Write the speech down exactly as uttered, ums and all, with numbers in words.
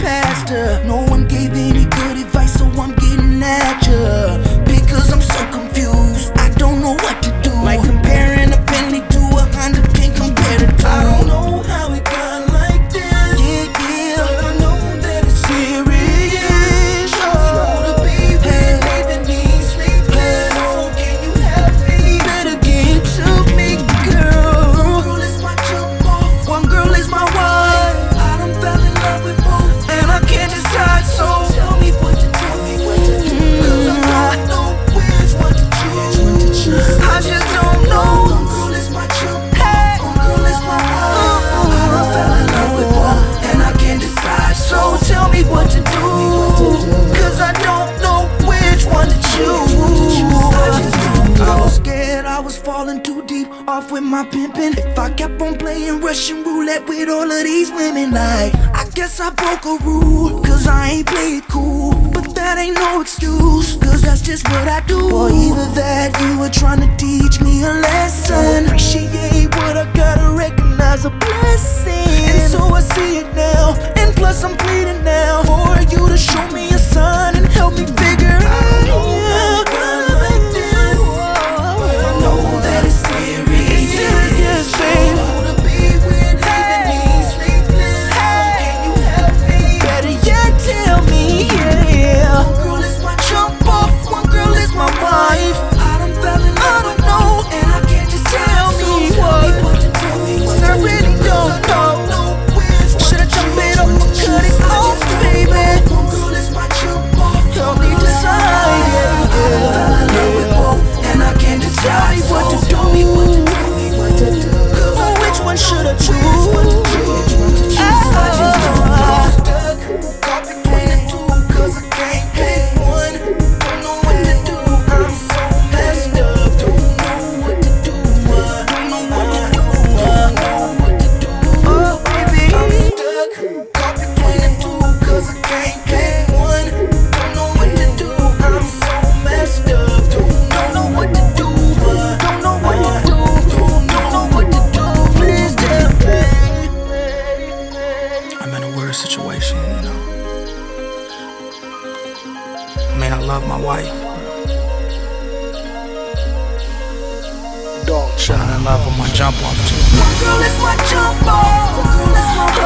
past her. No one gave any good advice, so I'm getting at ya. Because I'm so confused, I don't know what to do. Like comparing a Bentley to a Honda, can't compare the two. I don't know how it got like this. Yeah, yeah, but I know that it's serious. Oh, to be with, leaving me sleepless. Oh, can you help me? Better get to me, girl. One girl is my jump off, one girl is my wife. I done fell in love with both, and I can't decide, so tell me what to tell me what to do. Cause I don't know which one to choose. I just don't know. One girl is my jump off, one girl is my wife. I done fell in love with both, and I can't decide, so tell me what to do. Cause I don't know which one to choose. I was scared I was falling too deep off with my pimpin'. If I kept on playing Russian roulette with all of these women, like I guess I broke a rule, cause I ain't play it cool. But that ain't no excuse, cause that's just what I do. Or either that you were trying to teach me a lesson. Appreciate what I gotta recognize a blessing. And so I see it now, and plus I'm pleading now for you to show me a sign and help me figure out. Situation, you know. I mean, I love my wife. Dog, I'm in love with my jump off too. One girl is my jump off. One girl is my